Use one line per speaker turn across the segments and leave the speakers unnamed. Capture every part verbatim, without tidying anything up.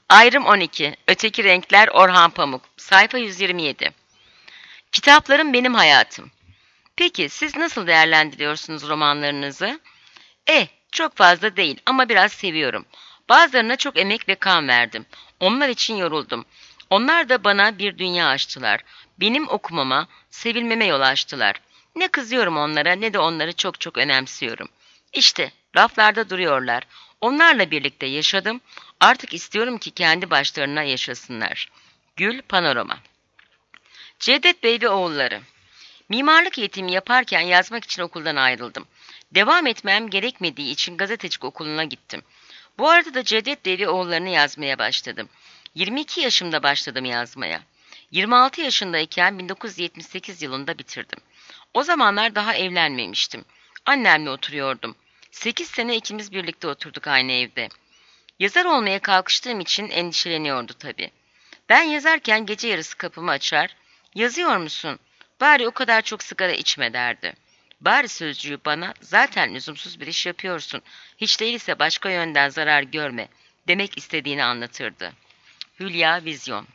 Ayrım on iki. Öteki Renkler Orhan Pamuk. Sayfa yüz yirmi yedi. Kitaplarım benim hayatım. Peki siz nasıl değerlendiriyorsunuz romanlarınızı? Eh, çok fazla değil ama biraz seviyorum. Bazılarına çok emek ve kan verdim. Onlar için yoruldum. Onlar da bana bir dünya açtılar. Benim okumama, sevilmeme yol açtılar. Ne kızıyorum onlara ne de onları çok çok önemsiyorum. İşte raflarda duruyorlar. Onlarla birlikte yaşadım. Artık istiyorum ki kendi başlarına yaşasınlar. Gül Panorama. Cevdet Bey ve Oğulları. Mimarlık eğitimi yaparken yazmak için okuldan ayrıldım. Devam etmem gerekmediği için gazetecilik okuluna gittim. Bu arada da Cevdet Bey ve Oğullarını yazmaya başladım. yirmi iki yaşımda başladım yazmaya. yirmi altı yaşındayken bin dokuz yüz yetmiş sekiz yılında bitirdim. O zamanlar daha evlenmemiştim. Annemle oturuyordum. sekiz sene ikimiz birlikte oturduk aynı evde. Yazar olmaya kalkıştığım için endişeleniyordu tabii. Ben yazarken gece yarısı kapımı açar, "Yazıyor musun? Bari o kadar çok sigara içme," derdi. Bari sözcüğü bana, "Zaten lüzumsuz bir iş yapıyorsun, hiç değilse başka yönden zarar görme," demek istediğini anlatırdı. Hülya Vizyon.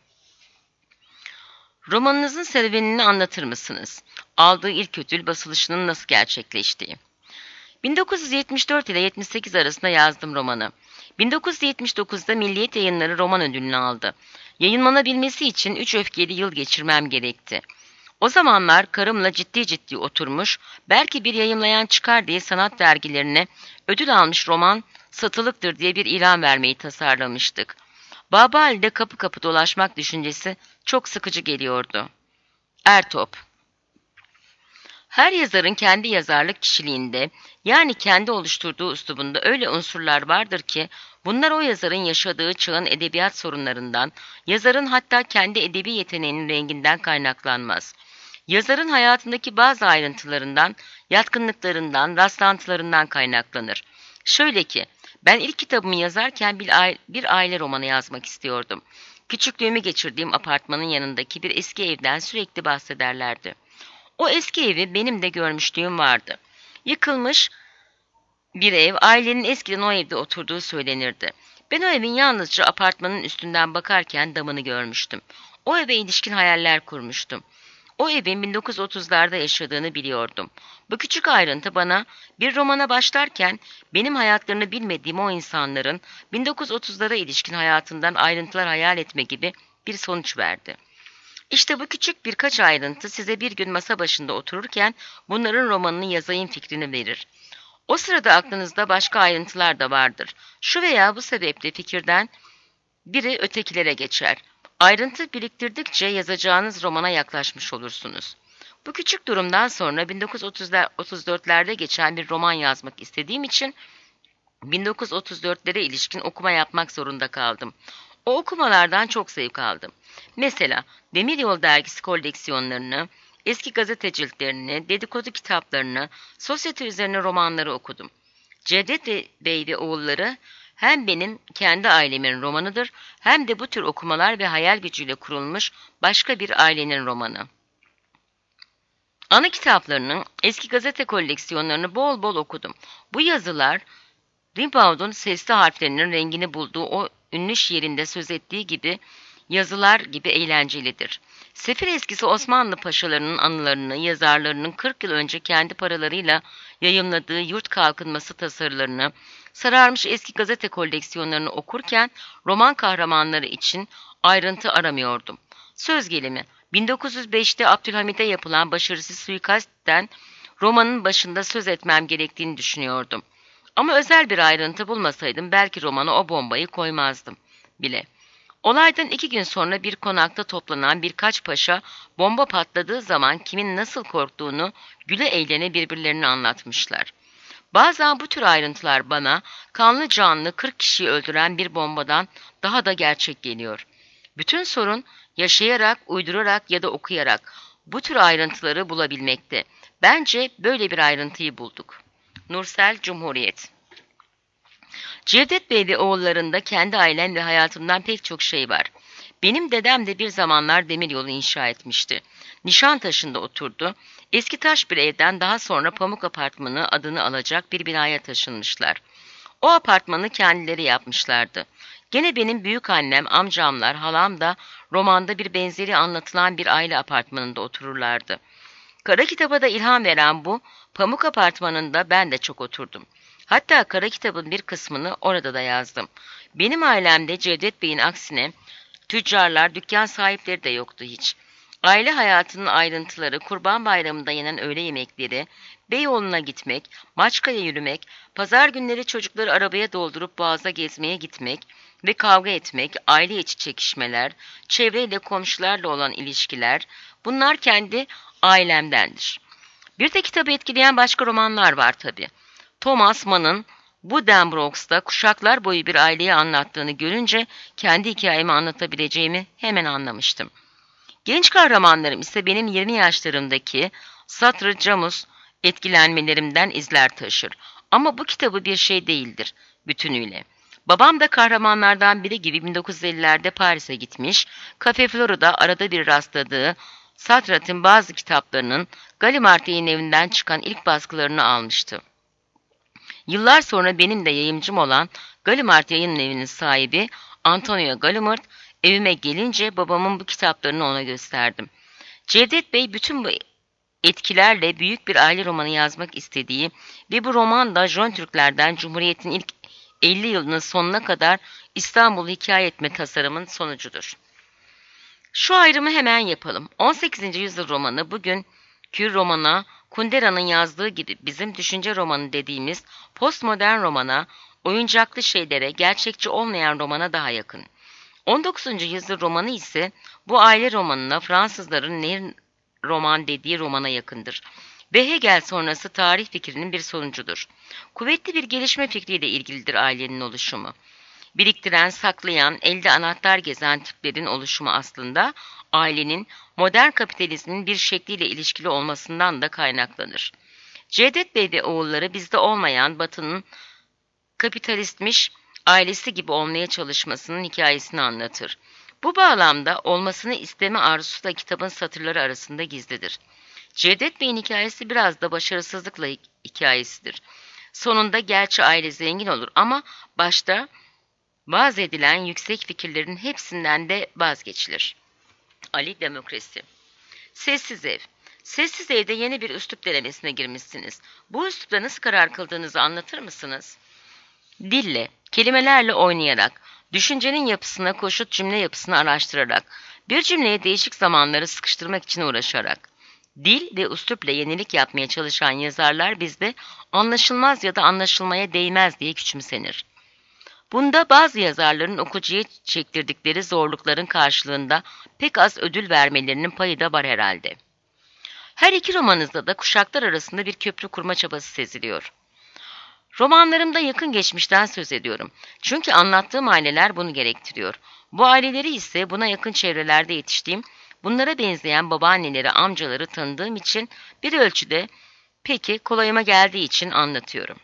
Romanınızın serüvenini anlatır mısınız? Aldığı ilk ödül, basılışının nasıl gerçekleştiği. bin dokuz yüz yetmiş dört ile yetmiş sekiz arasında yazdım romanı. bin dokuz yüz yetmiş dokuzda Milliyet Yayınları roman ödülünü aldı. Yayınlanabilmesi için üç öfkeli yıl geçirmem gerekti. O zamanlar karımla ciddi ciddi oturmuş, belki bir yayımlayan çıkar diye sanat dergilerine ödül almış roman satılıktır diye bir ilan vermeyi tasarlamıştık. Babali'de kapı kapı dolaşmak düşüncesi çok sıkıcı geliyordu. Ertop. Her yazarın kendi yazarlık kişiliğinde, yani kendi oluşturduğu üslubunda öyle unsurlar vardır ki, bunlar o yazarın yaşadığı çağın edebiyat sorunlarından, yazarın hatta kendi edebi yeteneğinin renginden kaynaklanmaz. Yazarın hayatındaki bazı ayrıntılarından, yatkınlıklarından, rastlantılarından kaynaklanır. Şöyle ki, ben ilk kitabımı yazarken bir aile, bir aile romanı yazmak istiyordum. Küçüklüğümü geçirdiğim apartmanın yanındaki bir eski evden sürekli bahsederlerdi. O eski evi benim de görmüşlüğüm vardı. Yıkılmış bir ev, ailenin eskiden o evde oturduğu söylenirdi. Ben o evin yalnızca apartmanın üstünden bakarken damını görmüştüm. O eve ilişkin hayaller kurmuştum. O evin bin dokuz yüz otuzlarda yaşadığını biliyordum. Bu küçük ayrıntı bana bir romana başlarken benim hayatlarını bilmediğim o insanların bin dokuz yüz otuzlara ilişkin hayatından ayrıntılar hayal etme gibi bir sonuç verdi. İşte bu küçük birkaç ayrıntı size bir gün masa başında otururken bunların romanını yazayım fikrini verir. O sırada aklınızda başka ayrıntılar da vardır. Şu veya bu sebeple fikirden biri ötekilere geçer. Ayrıntı biriktirdikçe yazacağınız romana yaklaşmış olursunuz. Bu küçük durumdan sonra bin dokuz yüz otuz dörtlerde geçen bir roman yazmak istediğim için bin dokuz yüz otuz dörtlere ilişkin okuma yapmak zorunda kaldım. O okumalardan çok zevk aldım. Mesela Demiryol dergisi koleksiyonlarını, eski gazete ciltlerini, dedikodu kitaplarını, sosyete üzerine romanları okudum. Cevdet Bey ve Oğulları hem benim kendi ailemin romanıdır, hem de bu tür okumalar ve hayal gücüyle kurulmuş başka bir ailenin romanı. Ana kitaplarının, eski gazete koleksiyonlarını bol bol okudum. Bu yazılar, Rimbaud'un sesli harflerinin rengini bulduğu o ünlü şiirinde söz ettiği gibi yazılar gibi eğlencelidir. Sefir eskisi Osmanlı paşalarının anılarını, yazarlarının kırk yıl önce kendi paralarıyla yayımladığı yurt kalkınması tasarılarını, sararmış eski gazete koleksiyonlarını okurken roman kahramanları için ayrıntı aramıyordum. Söz gelimi, bin dokuz yüz beşte Abdülhamid'e yapılan başarısız suikastten romanın başında söz etmem gerektiğini düşünüyordum. Ama özel bir ayrıntı bulmasaydım belki romana o bombayı koymazdım bile. Olaydan iki gün sonra bir konakta toplanan birkaç paşa bomba patladığı zaman kimin nasıl korktuğunu güle eğlene birbirlerine anlatmışlar. Bazen bu tür ayrıntılar bana kanlı canlı kırk kişiyi öldüren bir bombadan daha da gerçek geliyor. Bütün sorun yaşayarak, uydurarak ya da okuyarak bu tür ayrıntıları bulabilmekte. Bence böyle bir ayrıntıyı bulduk. Nursel Cumhuriyet. Cevdet Bey ve oğullarında kendi ailem ve hayatımdan pek çok şey var. Benim dedem de bir zamanlar demiryolu inşa etmişti. Nişantaşı'nda oturdu. Eski taş bir evden daha sonra Pamuk Apartmanı adını alacak bir binaya taşınmışlar. O apartmanı kendileri yapmışlardı. Gene benim büyük annem, amcamlar, halam da romanda bir benzeri anlatılan bir aile apartmanında otururlardı. Kara kitaba da ilham veren bu Pamuk Apartmanı'nda ben de çok oturdum. Hatta kara kitabın bir kısmını orada da yazdım. Benim ailemde Cevdet Bey'in aksine tüccarlar, dükkan sahipleri de yoktu hiç. Aile hayatının ayrıntıları, Kurban Bayramı'nda yenen öğle yemekleri, Beyoğlu'na gitmek, Maçka'ya yürümek, pazar günleri çocukları arabaya doldurup Boğaz'a gezmeye gitmek ve kavga etmek, aile içi çekişmeler, çevreyle komşularla olan ilişkiler, bunlar kendi ailemdendir. Bir de kitabı etkileyen başka romanlar var tabii. Thomas Mann'ın Buddenbrooks'ta kuşaklar boyu bir aileyi anlattığını görünce kendi hikayemi anlatabileceğimi hemen anlamıştım. Genç kahramanlarım ise benim yirmi yaşlarımdaki Satr Camus etkilenmelerimden izler taşır. Ama bu kitabı bir şey değildir bütünüyle. Babam da kahramanlardan biri gibi bin dokuz yüz ellilerde Paris'e gitmiş, Cafe Flora'da arada bir rastladığı Sartre'ın bazı kitaplarının Gallimard Yayınevi'nden çıkan ilk baskılarını almıştı. Yıllar sonra benim de yayımcım olan Gallimard Yayınevi'nin sahibi Antonio Gallimard evime gelince babamın bu kitaplarını ona gösterdim. Cevdet Bey bütün bu etkilerle büyük bir aile romanı yazmak istediği ve bu roman da Jön Türklerden Cumhuriyet'in ilk elli yılının sonuna kadar İstanbul'u hikaye etme tasarımın sonucudur. Şu ayrımı hemen yapalım. on sekizinci yüzyıl romanı bugünkü romana, Kundera'nın yazdığı gibi bizim düşünce romanı dediğimiz postmodern romana, oyuncaklı şeylere, gerçekçi olmayan romana daha yakın. on dokuzuncu yüzyıl romanı ise bu aile romanına, Fransızların ne roman dediği romana yakındır. Ve Hegel sonrası tarih fikrinin bir sonucudur. Kuvvetli bir gelişme fikriyle ilgilidir ailenin oluşumu. Biriktiren, saklayan, elde anahtar gezen tiplerin oluşumu aslında ailenin modern kapitalizmin bir şekliyle ilişkili olmasından da kaynaklanır. Cevdet Bey ve oğulları bizde olmayan Batı'nın kapitalistmiş ailesi gibi olmaya çalışmasının hikayesini anlatır. Bu bağlamda olmasını isteme arzusu da kitabın satırları arasında gizlidir. Cevdet Bey'in hikayesi biraz da başarısızlıkla hikayesidir. Sonunda gerçi aile zengin olur ama başta vaaz edilen yüksek fikirlerin hepsinden de vazgeçilir. Ali Demokrasi. Sessiz Ev. Sessiz Ev'de yeni bir üslup denemesine girmişsiniz. Bu üslupla nasıl karar kıldığınızı anlatır mısınız? Dille, kelimelerle oynayarak, düşüncenin yapısına koşut cümle yapısını araştırarak, bir cümleye değişik zamanları sıkıştırmak için uğraşarak. Dil ve üslupla yenilik yapmaya çalışan yazarlar bizde anlaşılmaz ya da anlaşılmaya değmez diye küçümsenir. Bunda bazı yazarların okuyucuya çektirdikleri zorlukların karşılığında pek az ödül vermelerinin payı da var herhalde. Her iki romanınızda da kuşaklar arasında bir köprü kurma çabası seziliyor. Romanlarımda yakın geçmişten söz ediyorum. Çünkü anlattığım aileler bunu gerektiriyor. Bu aileleri ise buna yakın çevrelerde yetiştiğim, bunlara benzeyen babaanneleri, amcaları tanıdığım için bir ölçüde peki kolayıma geldiği için anlatıyorum.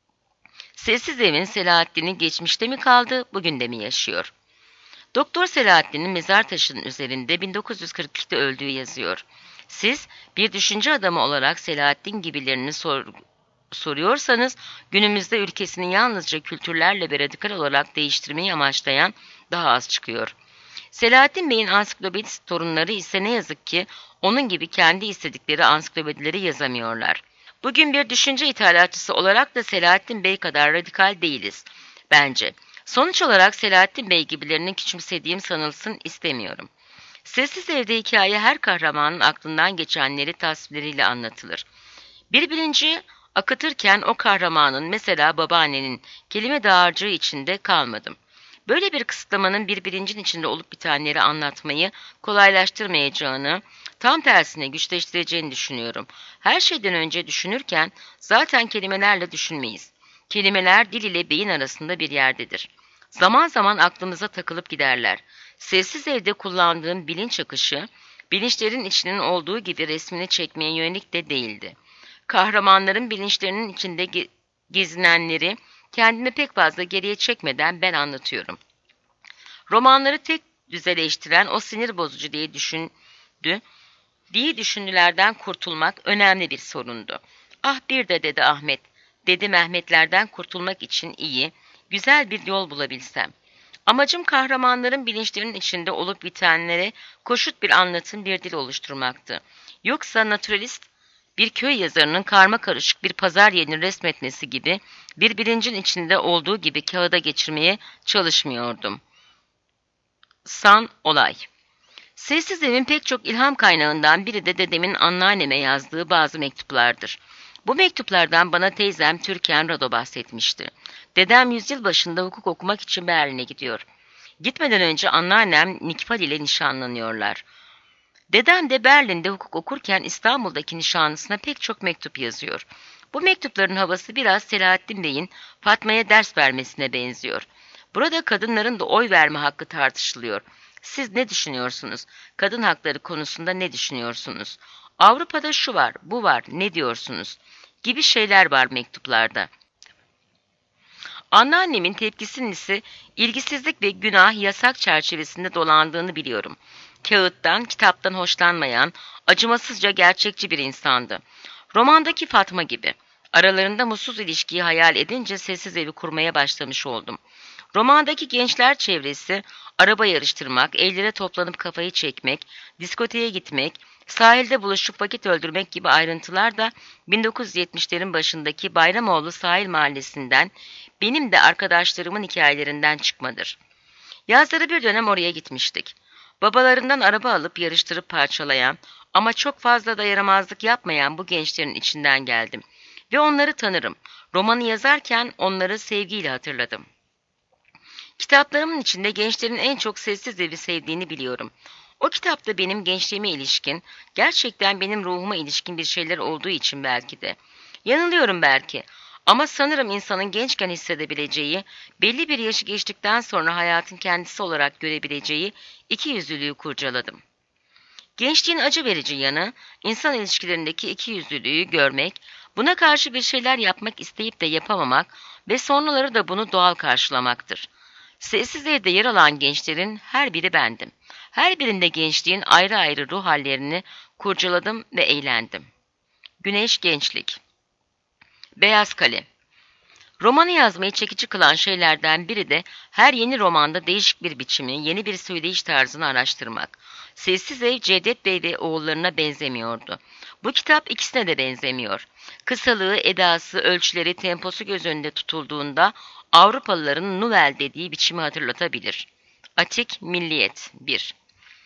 Sessiz Ev'in Selahattin'i geçmişte mi kaldı, bugün de mi yaşıyor? Doktor Selahattin'in mezar taşının üzerinde bin dokuz yüz kırk ikide öldüğü yazıyor. Siz bir düşünce adamı olarak Selahattin gibilerini sor, soruyorsanız günümüzde ülkesini yalnızca kültürlerle ve radikal olarak değiştirmeyi amaçlayan daha az çıkıyor. Selahattin Bey'in ansiklopedist torunları ise ne yazık ki onun gibi kendi istedikleri ansiklopedileri yazamıyorlar. Bugün bir düşünce ithalatçısı olarak da Selahattin Bey kadar radikal değiliz, bence. Sonuç olarak Selahattin Bey gibilerini küçümsediğim sanılsın istemiyorum. Sessiz Ev'de hikaye her kahramanın aklından geçenleri tasvirleriyle anlatılır. Bir bilinci akıtırken o kahramanın, mesela babaannenin kelime dağarcığı içinde kalmadım. Böyle bir kısıtlamanın bir bilincin içinde olup bitenleri anlatmayı kolaylaştırmayacağını, tam tersine güçleştireceğini düşünüyorum. Her şeyden önce düşünürken zaten kelimelerle düşünmeyiz. Kelimeler dil ile beyin arasında bir yerdedir. Zaman zaman aklımıza takılıp giderler. Sessiz Ev'de kullandığım bilinç akışı, bilinçlerin içinin olduğu gibi resmini çekmeye yönelik de değildi. Kahramanların bilinçlerinin içinde ge- gezinenleri kendimi pek fazla geriye çekmeden ben anlatıyorum. Romanları tek düzeleştiren o sinir bozucu diye düşündü, diye düşündülerden kurtulmak önemli bir sorundu. Ah bir de dedi Ahmet, dedi Mehmetlerden kurtulmak için iyi, güzel bir yol bulabilsem. Amacım kahramanların bilinçlerinin içinde olup bitenlere koşut bir anlatım, bir dil oluşturmaktı. Yoksa naturalist bir köy yazarının karma karışık bir pazar yerini resmetmesi gibi bir bilincin içinde olduğu gibi kağıda geçirmeye çalışmıyordum. San olay. Sessiz Evin pek çok ilham kaynağından biri de dedemin anneanneme yazdığı bazı mektuplardır. Bu mektuplardan bana teyzem Türkan Rado bahsetmişti. Dedem yüzyıl başında hukuk okumak için Berlin'e gidiyor. Gitmeden önce anneannem Nikfal ile nişanlanıyorlar. Dedem de Berlin'de hukuk okurken İstanbul'daki nişanlısına pek çok mektup yazıyor. Bu mektupların havası biraz Selahattin Bey'in Fatma'ya ders vermesine benziyor. Burada kadınların da oy verme hakkı tartışılıyor. Siz ne düşünüyorsunuz? Kadın hakları konusunda ne düşünüyorsunuz? Avrupa'da şu var, bu var, ne diyorsunuz? Gibi şeyler var mektuplarda. Anneannemin tepkisinin ise ilgisizlik ve günah yasak çerçevesinde dolandığını biliyorum. Kağıttan, kitaptan hoşlanmayan, acımasızca gerçekçi bir insandı. Romandaki Fatma gibi. Aralarında mutsuz ilişkiyi hayal edince sessiz evi kurmaya başlamış oldum. Romandaki gençler çevresi, araba yarıştırmak, evlere toplanıp kafayı çekmek, diskoteye gitmek, sahilde buluşup vakit öldürmek gibi ayrıntılar da bin dokuz yüz yetmişlerin başındaki Bayramoğlu Sahil Mahallesi'nden, benim de arkadaşlarımın hikayelerinden çıkmadır. Yazları bir dönem oraya gitmiştik. Babalarından araba alıp yarıştırıp parçalayan ama çok fazla da yaramazlık yapmayan bu gençlerin içinden geldim. Ve onları tanırım. Romanı yazarken onları sevgiyle hatırladım. Kitaplarımın içinde gençlerin en çok Sessiz Evi sevdiğini biliyorum. O kitapta benim gençliğime ilişkin, gerçekten benim ruhuma ilişkin bir şeyler olduğu için belki de. Yanılıyorum belki. Ama sanırım insanın gençken hissedebileceği, belli bir yaşı geçtikten sonra hayatın kendisi olarak görebileceği ikiyüzlülüğü kurcaladım. Gençliğin acı verici yanı, insan ilişkilerindeki ikiyüzlülüğü görmek, buna karşı bir şeyler yapmak isteyip de yapamamak ve sonraları da bunu doğal karşılamaktır. Sessiz Evde yer alan gençlerin her biri bendim. Her birinde gençliğin ayrı ayrı ruh hallerini kurcaladım ve eğlendim. Güneş Gençlik. Beyaz Kalem. Romanı yazmayı çekici kılan şeylerden biri de her yeni romanda değişik bir biçimi, yeni bir söyleyiş tarzını araştırmak. Sessiz Ev, Cevdet Bey ve oğullarına benzemiyordu. Bu kitap ikisine de benzemiyor. Kısalığı, edası, ölçüleri, temposu göz önünde tutulduğunda Avrupalıların Nouvelle dediği biçimi hatırlatabilir. Atik Milliyet bir.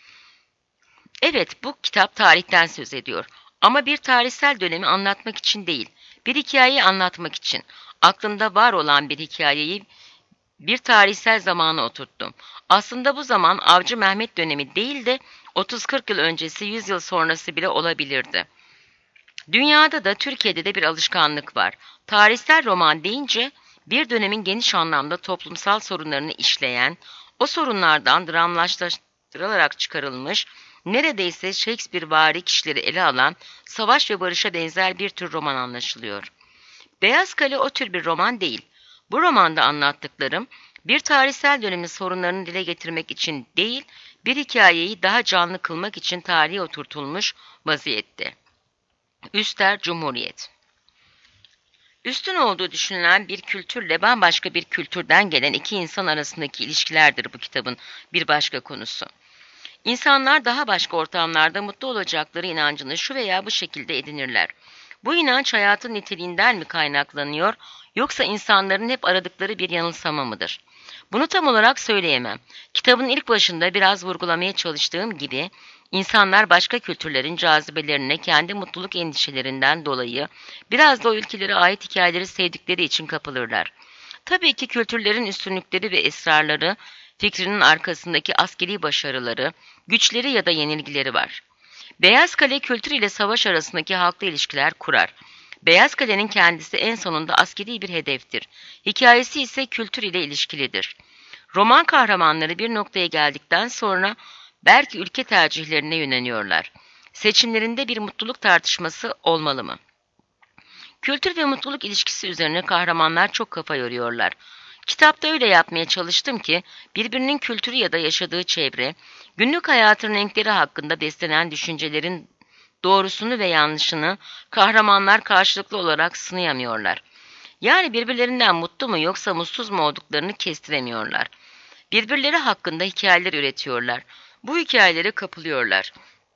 Evet, bu kitap tarihten söz ediyor. Ama bir tarihsel dönemi anlatmak için değil, bir hikayeyi anlatmak için. Aklımda var olan bir hikayeyi bir tarihsel zamana oturttum. Aslında bu zaman Avcı Mehmet dönemi değil de otuz kırk yıl öncesi, yüz yıl sonrası bile olabilirdi. Dünyada da Türkiye'de de bir alışkanlık var. Tarihsel roman deyince bir dönemin geniş anlamda toplumsal sorunlarını işleyen, o sorunlardan dramlaştırılarak çıkarılmış, neredeyse Shakespearevari kişileri ele alan savaş ve barışa benzer bir tür roman anlaşılıyor. Beyaz Kale o tür bir roman değil. Bu romanda anlattıklarım bir tarihsel dönemin sorunlarını dile getirmek için değil, bir hikayeyi daha canlı kılmak için tarihe oturtulmuş vaziyette. Üster Cumhuriyet. Üstün olduğu düşünülen bir kültürle bambaşka bir kültürden gelen iki insan arasındaki ilişkilerdir bu kitabın bir başka konusu. İnsanlar daha başka ortamlarda mutlu olacakları inancını şu veya bu şekilde edinirler. Bu inanç hayatın niteliğinden mi kaynaklanıyor, yoksa insanların hep aradıkları bir yanılsama mıdır? Bunu tam olarak söyleyemem. Kitabın ilk başında biraz vurgulamaya çalıştığım gibi, insanlar başka kültürlerin cazibelerine kendi mutluluk endişelerinden dolayı biraz da o ülkelere ait hikayeleri sevdikleri için kapılırlar. Tabii ki kültürlerin üstünlükleri ve esrarları, fikrinin arkasındaki askeri başarıları, güçleri ya da yenilgileri var. Beyaz Kale kültür ile savaş arasındaki halkla ilişkiler kurar. Beyaz Kale'nin kendisi en sonunda askeri bir hedeftir. Hikayesi ise kültür ile ilişkilidir. Roman kahramanları bir noktaya geldikten sonra belki ülke tercihlerine yöneliyorlar. Seçimlerinde bir mutluluk tartışması olmalı mı? Kültür ve mutluluk ilişkisi üzerine kahramanlar çok kafa yoruyorlar. Kitapta öyle yapmaya çalıştım ki birbirinin kültürü ya da yaşadığı çevre, günlük hayatın renkleri hakkında beslenen düşüncelerin doğrusunu ve yanlışını kahramanlar karşılıklı olarak sınayamıyorlar. Yani birbirlerinden mutlu mu yoksa mutsuz mu olduklarını kestiremiyorlar. Birbirleri hakkında hikayeler üretiyorlar. Bu hikayelere kapılıyorlar.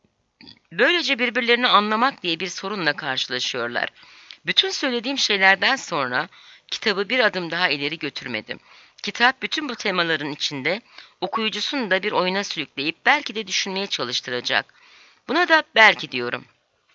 Böylece birbirlerini anlamak diye bir sorunla karşılaşıyorlar. Bütün söylediğim şeylerden sonra kitabı bir adım daha ileri götürmedim. Kitap bütün bu temaların içinde okuyucusunu da bir oyuna sürükleyip belki de düşünmeye çalıştıracak. Buna da belki diyorum.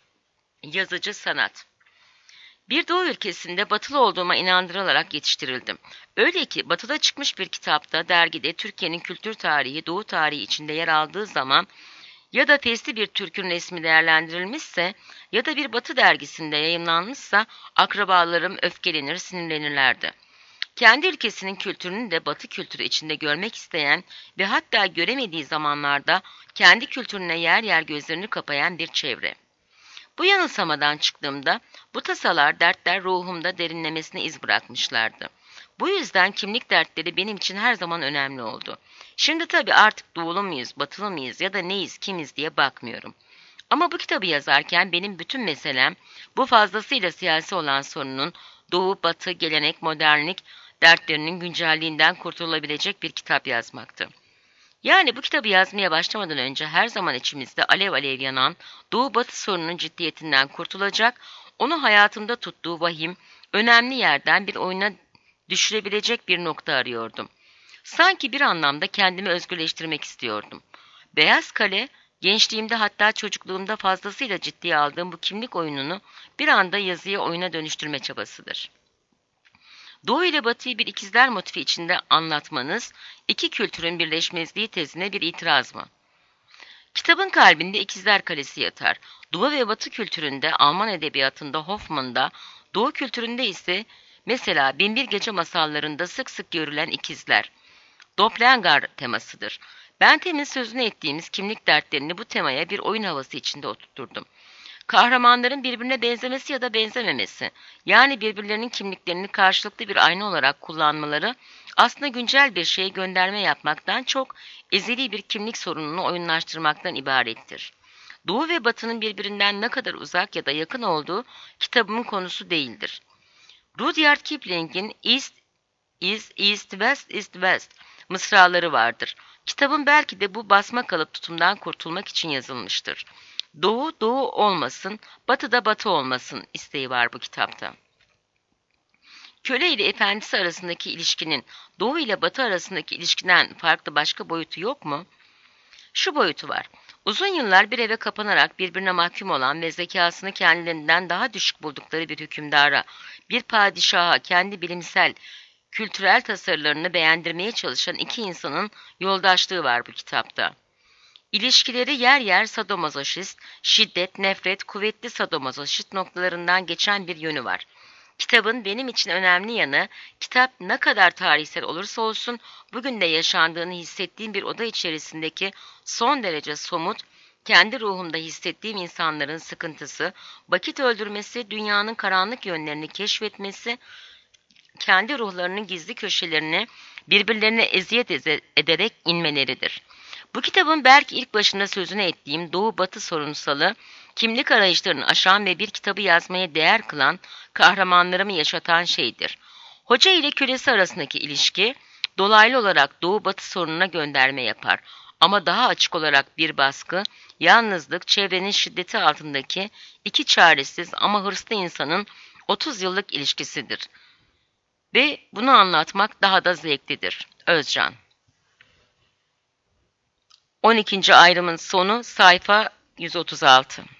Yazıcı sanat. Bir Doğu ülkesinde batılı olduğuma inandırılarak yetiştirildim. Öyle ki batıda çıkmış bir kitapta, dergide Türkiye'nin kültür tarihi, Doğu tarihi içinde yer aldığı zaman ya da fesli bir Türk'ün resmi değerlendirilmişse ya da bir Batı dergisinde yayımlanmışsa akrabalarım öfkelenir, sinirlenirlerdi. Kendi ülkesinin kültürünü de Batı kültürü içinde görmek isteyen ve hatta göremediği zamanlarda kendi kültürüne yer yer gözlerini kapayan bir çevre. Bu yanılsamadan çıktığımda bu tasalar, dertler ruhumda derinlemesine iz bırakmışlardı. Bu yüzden kimlik dertleri benim için her zaman önemli oldu. Şimdi tabii artık doğulu muyuz, batılı mıyız ya da neyiz, kimiz diye bakmıyorum. Ama bu kitabı yazarken benim bütün meselem bu fazlasıyla siyasi olan sorunun doğu, batı, gelenek, modernlik dertlerinin güncelliğinden kurtulabilecek bir kitap yazmaktı. Yani bu kitabı yazmaya başlamadan önce her zaman içimizde alev alev yanan Doğu-Batı sorununun ciddiyetinden kurtulacak, onu hayatımda tuttuğu vahim, önemli yerden bir oyuna düşürebilecek bir nokta arıyordum. Sanki bir anlamda kendimi özgürleştirmek istiyordum. Beyaz Kale, gençliğimde hatta çocukluğumda fazlasıyla ciddiye aldığım bu kimlik oyununu bir anda yazıya oyuna dönüştürme çabasıdır. Doğu ile Batı'yı bir ikizler motifi içinde anlatmanız, iki kültürün birleşmezliği tezine bir itiraz mı? Kitabın kalbinde ikizler kalesi yatar. Doğu ve Batı kültüründe, Alman edebiyatında Hoffman'da, Doğu kültüründe ise mesela Binbir Gece masallarında sık sık görülen ikizler. Doppelganger temasıdır. Benthem'in sözünü ettiğimiz kimlik dertlerini bu temaya bir oyun havası içinde oturtturdum. Kahramanların birbirine benzemesi ya da benzememesi, yani birbirlerinin kimliklerini karşılıklı bir ayna olarak kullanmaları, aslında güncel bir şeye gönderme yapmaktan çok ezeli bir kimlik sorununu oyunlaştırmaktan ibarettir. Doğu ve Batı'nın birbirinden ne kadar uzak ya da yakın olduğu kitabımın konusu değildir. Rudyard Kipling'in East is East, West is West mısraları vardır. Kitabın belki de bu basma kalıp tutumdan kurtulmak için yazılmıştır. Doğu doğu olmasın, batı da batı olmasın isteği var bu kitapta. Köle ile efendisi arasındaki ilişkinin doğu ile batı arasındaki ilişkiden farklı başka boyutu yok mu? Şu boyutu var. Uzun yıllar bir eve kapanarak birbirine mahkum olan ve zekasını kendilerinden daha düşük buldukları bir hükümdara, bir padişaha kendi bilimsel, kültürel tasarılarını beğendirmeye çalışan iki insanın yoldaşlığı var bu kitapta. İlişkileri yer yer sadomazoşist, şiddet, nefret, kuvvetli sadomazoşist noktalarından geçen bir yönü var. Kitabın benim için önemli yanı, kitap ne kadar tarihsel olursa olsun bugün de yaşandığını hissettiğim bir oda içerisindeki son derece somut, kendi ruhumda hissettiğim insanların sıkıntısı, vakit öldürmesi, dünyanın karanlık yönlerini keşfetmesi, kendi ruhlarının gizli köşelerini birbirlerine eziyet ederek inmeleridir. Bu kitabın belki ilk başında sözünü ettiğim Doğu-Batı sorunsalı, kimlik arayışlarını aşan ve bir kitabı yazmaya değer kılan kahramanlarımı yaşatan şeydir. Hoca ile kölesi arasındaki ilişki, dolaylı olarak Doğu-Batı sorununa gönderme yapar. Ama daha açık olarak bir baskı, yalnızlık, çevrenin şiddeti altındaki iki çaresiz ama hırslı insanın otuz yıllık ilişkisidir. Ve bunu anlatmak daha da zevklidir. Özcan. on ikinci ayrımın sonu sayfa yüz otuz altı.